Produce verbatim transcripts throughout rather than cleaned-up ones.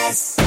S.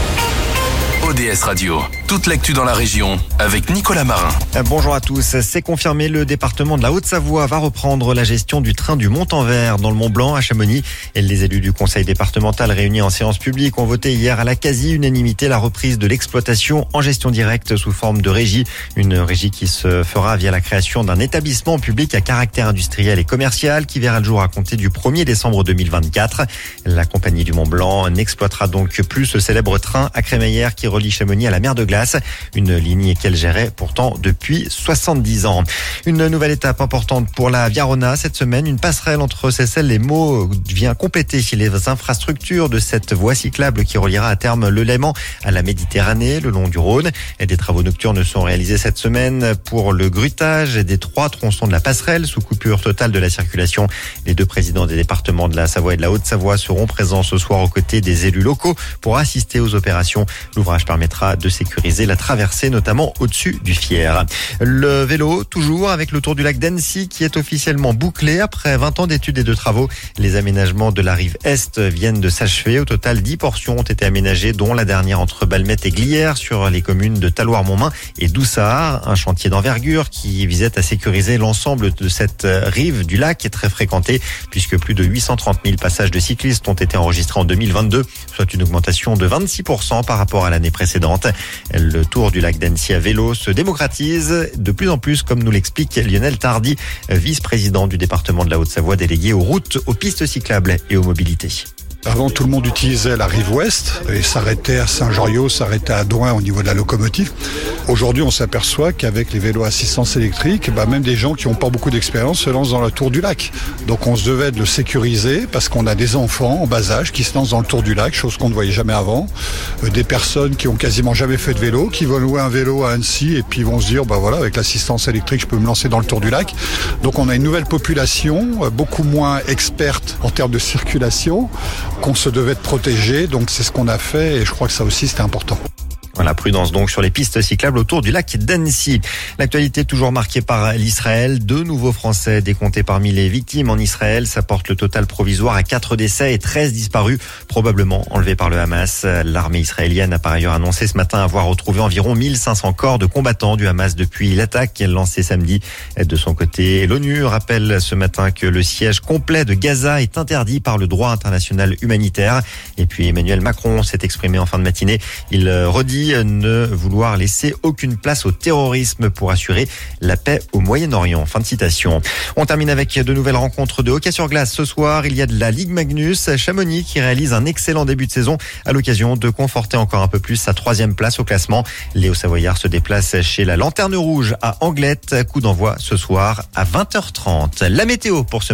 O D S Radio, toute l'actu dans la région avec Nicolas Marin. Bonjour à tous, c'est confirmé, le département de la Haute-Savoie va reprendre la gestion du train du Mont-en-Vert dans le Mont-Blanc à Chamonix. Et les élus du conseil départemental réunis en séance publique ont voté hier à la quasi-unanimité la reprise de l'exploitation en gestion directe sous forme de régie. Une régie qui se fera via la création d'un établissement public à caractère industriel et commercial qui verra le jour à compter du premier décembre deux mille vingt-quatre. La compagnie du Mont-Blanc n'exploitera donc plus ce célèbre train à crémaillère qui relie Chamonix à la mer de Glace, une ligne qu'elle gérait pourtant depuis soixante-dix ans. Une nouvelle étape importante pour la Via Rona cette semaine, une passerelle entre Seyssel et Meaux vient compléter les infrastructures de cette voie cyclable qui reliera à terme le Léman à la Méditerranée le long du Rhône. Et des travaux nocturnes sont réalisés cette semaine pour le grutage des trois tronçons de la passerelle sous coupure totale de la circulation. Les deux présidents des départements de la Savoie et de la Haute-Savoie seront présents ce soir aux côtés des élus locaux pour assister aux opérations. L'ouvrage permettra de sécuriser la traversée, notamment au-dessus du Fier. Le vélo, toujours avec le Tour du lac d'Annecy qui est officiellement bouclé après vingt ans d'études et de travaux. Les aménagements de la rive Est viennent de s'achever. Au total, dix portions ont été aménagées, dont la dernière entre Balmette et Glières sur les communes de Talloires-Montmain et Doussard. Un chantier d'envergure qui visait à sécuriser l'ensemble de cette rive du lac qui est très fréquentée puisque plus de huit cent trente mille passages de cyclistes ont été enregistrés en deux mille vingt-deux, soit une augmentation de vingt-six pour cent par rapport à l'année précédente. Le Tour du lac d'Annecy à vélo se démocratise de plus en plus, comme nous l'explique Lionel Tardy, vice-président du département de la Haute-Savoie délégué aux routes, aux pistes cyclables et aux mobilités. Avant, tout le monde utilisait la rive ouest et s'arrêtait à Saint-Joriot, s'arrêtait à Douin au niveau de la locomotive. Aujourd'hui, on s'aperçoit qu'avec les vélos à assistance électrique, bah, même des gens qui n'ont pas beaucoup d'expérience se lancent dans le Tour du lac. Donc on se devait de le sécuriser parce qu'on a des enfants en bas âge qui se lancent dans le Tour du lac, chose qu'on ne voyait jamais avant. Euh, des personnes qui ont quasiment jamais fait de vélo, qui vont louer un vélo à Annecy et puis vont se dire, bah voilà, avec l'assistance électrique, je peux me lancer dans le Tour du lac. Donc on a une nouvelle population, euh, beaucoup moins experte en termes de circulation, qu'on se devait de protéger, donc c'est ce qu'on a fait et je crois que ça aussi c'était important. Voilà, prudence donc sur les pistes cyclables autour du lac d'Annecy. L'actualité toujours marquée par l'Israël. Deux nouveaux Français décomptés parmi les victimes en Israël. Ça porte le total provisoire à quatre décès et treize disparus, probablement enlevés par le Hamas. L'armée israélienne a par ailleurs annoncé ce matin avoir retrouvé environ mille cinq cents corps de combattants du Hamas depuis l'attaque qu'elle lancée samedi. De son côté, l'ONU rappelle ce matin que le siège complet de Gaza est interdit par le droit international humanitaire. Et puis Emmanuel Macron s'est exprimé en fin de matinée. Il redit ne vouloir laisser aucune place au terrorisme pour assurer la paix au Moyen-Orient. Fin de citation. On termine avec de nouvelles rencontres de hockey sur glace. Ce soir, il y a de la Ligue Magnus. Chamonix qui réalise un excellent début de saison à l'occasion de conforter encore un peu plus sa troisième place au classement. Les Hauts-Savoyards se déplacent chez la Lanterne Rouge à Anglette. Coup d'envoi ce soir à vingt heures trente. La météo pour ce